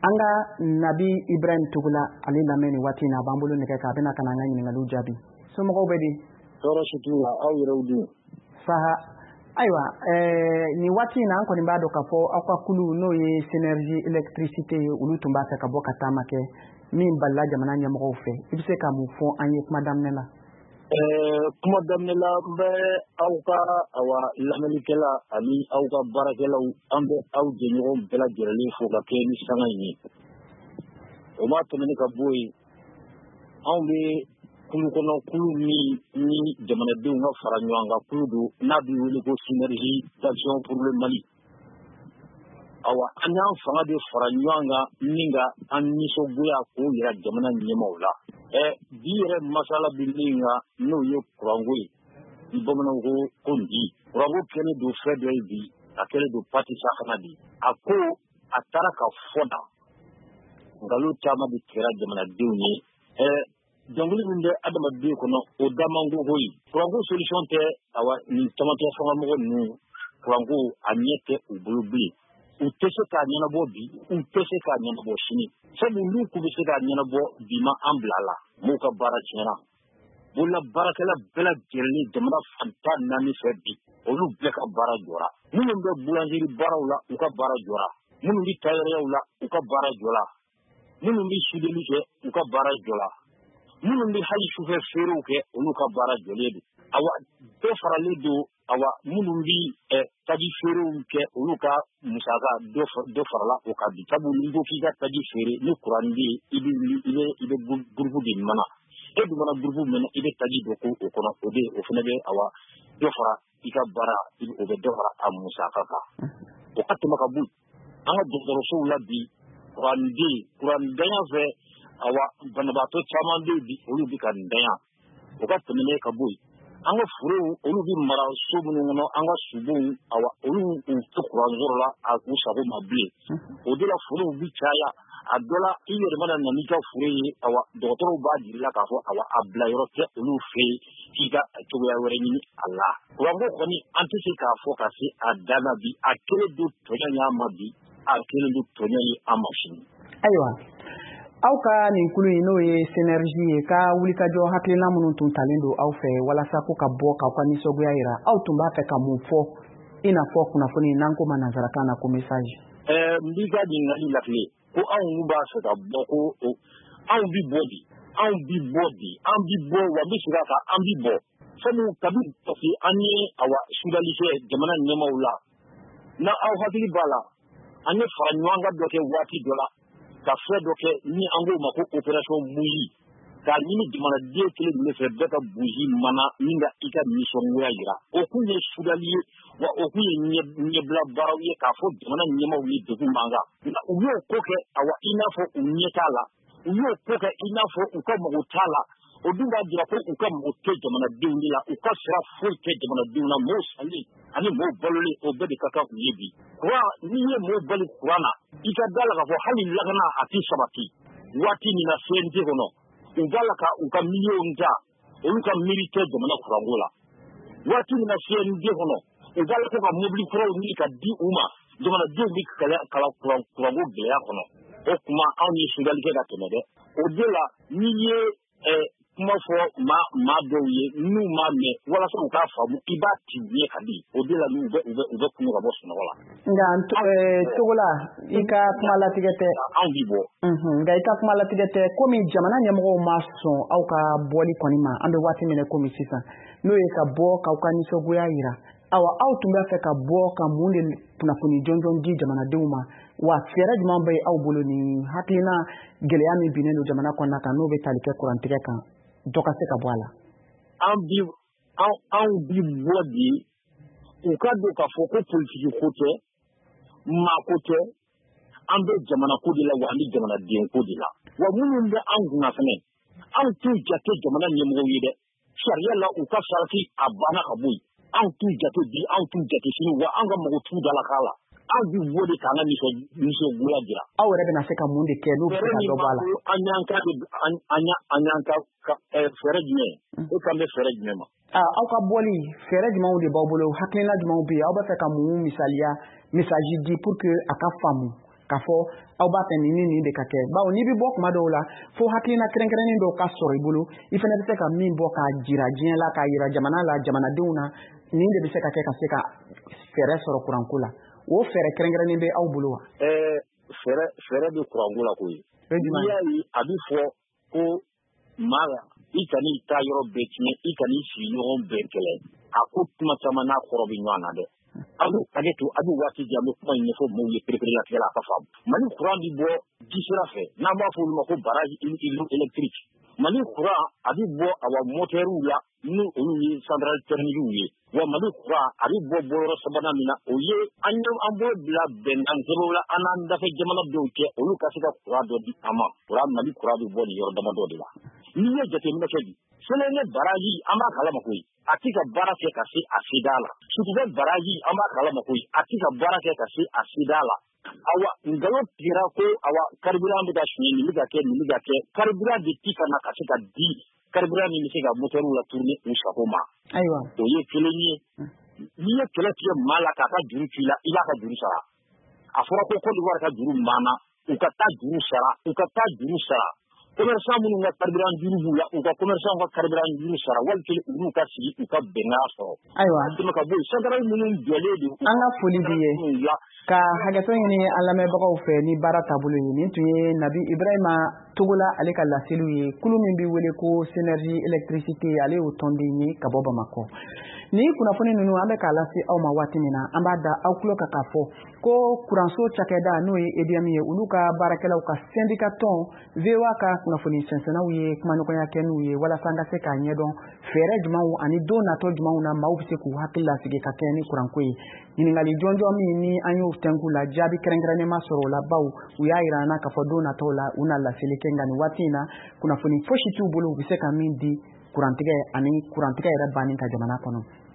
anga nabi Ibrahim Tugula ali lameni wati na bambulu ne ka bena kana ngani ngalu jabi so mo ko bedi toro shitu au yewdu saha aywa ni wati na anko ni bado kafo akwa kulu no ye synergie électricité ulu tumba ka boka tamake min balla jamana nya mo fe ibse ka mu fo anye madame nela kuma damnela be auka awa lamelikela ali auka barakela ambe au jenyo bela jereli fo ka ke ni sanga ni o ma to ni ka boy ambe kulu kono kulu ni jamana de nga faranyo anga kulu do na bi wele ko synergie d'action pour le Mali awa anya fanga de faranyo anga ninga an ni so goya ko ya jamana ni mawla dire masala bilinga no yo kurangui ibomana ko kondi kurangu kene do fede bi akele do parti sakana di ako atara ka foda ngalu chama di kera jamana diuni janguli minde adama bi kono o damango hoyi kurangu solution te awa ni tomato fanga mo nu kurangu anyete ubulubi utese ka nyana bo bi utese ka nyana bo shini sabu lu ku be se ka nyana bo bima amblala mo ka bara chena bulla barakala bela jelli jamana fanta nani febi olu be ka bara jora munum be bulanjiri barawla u ka bara jora munum bi tayreewla u ka bara jora munum bi sudeli ke u ka bara jora munum bi hali shufe fero ke olu ka bara joledi awa be farale do awa munum bi taji fere ke olu ka musaka do farala o ka bi tabu ndo ki ga taji fere ni kurandi ibe groupe de mana e du mana groupe men ibe taji do ko o kono o de o fene be awa do fara ika bara ibe o be do fara am musaka ka o katuma ka bu anga do so la bi kurandanya fe awa banabato chamande bi olu bi kan danya o katuma ka bu anga furu olu bi mara sobunu no anga subu awa olu to kuranzoro la aku sabu mabli odila furu bi chaya adola iyo de mana namika furu yi awa docteur ba dirila ka fo awa abla yoro te olu fe kiga to ya wore ni Allah kurango koni antisi ka fo ka si adana bi akele do tonya nyama bi akele do tonya yi amashin aywa auka ni kulu ino ye synergie ka wuli ka jo hakilina munun tun talendo au fe wala sa ko ka boka kwa ni sogo yaira au tumba fe ka mufo ina fo kuna foni nanko manazara kana ko message mbiga dinga ila fle ko au nguba se ka boko au bi body au bi bo wa bi sira ka au bi bo samu kabi to fi ani awa sudalise jamana nyamaula na au hakili bala ani faranyanga doke wati dola ka fɛ dɔ kɛ ni an ko ma ko opération muyi ka ɲini jamanaden kelen min fɛ bɛɛ ka buji mana min ka i ka nisɔngoya jira o kun ye sudali ye wa o kun ye ɲɛbila baaraw ye k'a fɔ jamana ɲɛmaw ye degun man kan nka u y'o ko kɛ awa i n'a fɔ u ɲɛ t'a la u y'o ko kɛ i n'a fɔ u ka mago t'a la o dun b'a jira ko u ka mago tɛ jamanadenw de la u ka sira foyi tɛ jamanadenw na mɔɔw sali ani mɔɔw balolen o bɛɛ de ka kan u ye bi kuran n'i ye mɔɔw bali kuran na i ka da la k'a fɔ hali lakana a tɛ sabati waati min na CNT kɔnɔ u b'a la ka u ka miliyɔnw ta olu ka miiri tɛ jamana kuranko la waati min na CNT kɔnɔ u b'a la ko ka mobili kuraw ɲini ka di u ma jamanadenw bɛ kala kuranko gɛlɛya kɔnɔ o kuma anw ye sugalikɛ ka tɛmɛ dɛ o de la n'i ye kuma fɔ maa dɔw ye n'u m'a mɛn walasa u k'a faamu i b'a ti ɲɛ ka di o de la n'u bɛ kunu ka bɔ sunɔgɔ la. nka cogo la i ka kuma latigɛ tɛ. anw bi bɔ. nka i ka kuma latigɛ tɛ komi jamana ɲɛmɔgɔw ma sɔn aw ka bɔli kɔni ma an bɛ waati min na komi sisan n'o ye ka bɔ k'aw ka nisɔngoya jira awa aw tun b'a fɛ ka bɔ ka mun de kunnafoni jɔnjɔn di jamanadenw ma wa fɛɛrɛ jumɛn bɛ aw bolo ni hakilina gɛlɛya min binnen don jamana kɔnɔna kan n'o bɛ tali kɛ kurantigɛ kan dɔ ka se ka bɔ a la. anw bi bɔ de u ka don k'a fɔ ko politiki ko tɛ maa ko tɛ an bɛ jamana ko de la wa an bɛ jamanaden ko de la wa minnu bɛ an kunna fɛnɛ anw t'u jate jamana ɲɛmɔgɔw ye dɛ sariya la u ka sarati a banna ka bɔ yen anw t'u jate bi anw t'u jate sini wa an ka mago t'u dala k'a la anw bi bɔ de k'an ka nisɔngoya jira. aw yɛrɛ bɛna se ka mun de kɛ n'u bɛ se ka dɔ bɔ a la. an y'an ka fɛɛrɛ jumɛn e kan bɛ fɛɛrɛ jumɛn ma. aw ka bɔli fɛɛrɛ jumɛnw de b'aw bolo hakilina jumɛnw bɛ yen aw bɛ fɛ ka mun misaliya message di pour que a ka faamu k'a fɔ aw b'a fɛ nin de ka kɛ bawo n'i bɛ bɔ kuma dɔw la fo hakilina kɛrɛnkɛrɛnnen dɔw ka sɔrɔ i bolo i fana bɛ se ka min bɔ k'a jira diɲɛ la k'a yira jamana la jamanadenw na nin de bɛ se ka kɛ ka se ka fɛɛrɛ sɔrɔ kuranko la o fɛɛrɛ kɛrɛnkɛrɛnnen bɛ aw bolo wa? Fɛɛrɛ bɛ kuranko la koyi n'i y'a ye a bɛ fɔ ko maa i kan'i ta yɔrɔ bɛɛ tiɲɛ i kan'i sigiɲɔgɔn bɛɛ kɛlɛ a ko kuma caman n'a kɔrɔ bɛ ɲɔgɔn na dɛ a bɛ waati jan an bɛ kuma in ɲɛfɔ mɔgɔw ye pereperelatigɛ la a ka faamu Mali courant bɛ bɔ ji sira fɛ n'an b'a fɔ olu ma ko barrage électrique Mali courant a bɛ bɔ moteurs la ni olu ye centrale thermique ye wa Mali courant a bɛ bɔ bɔyɔrɔ sabanan min na o ye an b'o bila bɛnkan sɛbɛnw la an n'an dafɛ jamana dɔw cɛ olu ka se ka courant dɔ di an ma Mali courant bɛ bɔ nin yɔrɔ damadɔ de la n'i ye jateminɛ kɛ bi Selene baraji an b'a kalama koyi a tɛ ka baara kɛ ka se a seda la Sutubɛ baraji an b'a kalama koyi a tɛ ka baara kɛ ka se a seda la awa ngalon tigɛra ko carburant bɛ ka suɲɛ nin bɛ ka kɛ carburant de ti ka na ka se ka di carburant min bɛ se ka moteur la tourner u sago ma ayiwa o ye kelen ye n'i ye kɛlɛ tigɛ maa la k'a ka juru k'i la i b'a ka juru sara a fɔra ko Côte d'Ivoire ka juru banna u ka taa juru sara commerçant minnu ka carburant juru b'u la u ka commerçant ka carburant juru sara walima olu ka sigi u ka bɛnkan sɔrɔ ayiwa tɛmɛ ka bɔ yen centrale minnu jɔlen don an ka foli b'i ye ka hakɛto ɲini an lamɛnbagaw fɛ ni baara taabolo ye nin tun ye Nabi Ibrahima Togola ale ka laseliw ye kulu min bɛ wele ko Synergie électricité ale y'o tɔnden ye ka bɔ Bamakɔ ni kunnafoni ninnu an bɛ k'a lase aw ma waati min na an b'a da aw tulo kan k'a fɔ ko kuranso cakɛda n'o ye EDM ye olu ka baarakɛlaw ka syndicat tɔn VOA ka kunnafoni sɛnsɛnnaw ye kumaɲɔgɔnya kɛ n'u ye walasa an ka se k'a ɲɛdɔn fɛɛrɛ jumanw ani don natɔ jumanw na maaw bɛ se k'u hakili lasigi ka kɛ ni kuranko ye ɲininkali jɔnjɔn min ni an y'o tɛnku la jaabi kɛrɛnkɛrɛnnen ma sɔrɔ o la baw u y'a yira an na k'a fɔ don natɔw la u na laseli kɛ nka nin waati in na kunnafoni fosi t'u bolo u bɛ se ka min di kurantigɛ ani kurantigɛ yɛrɛ banni ka jamana kɔnɔ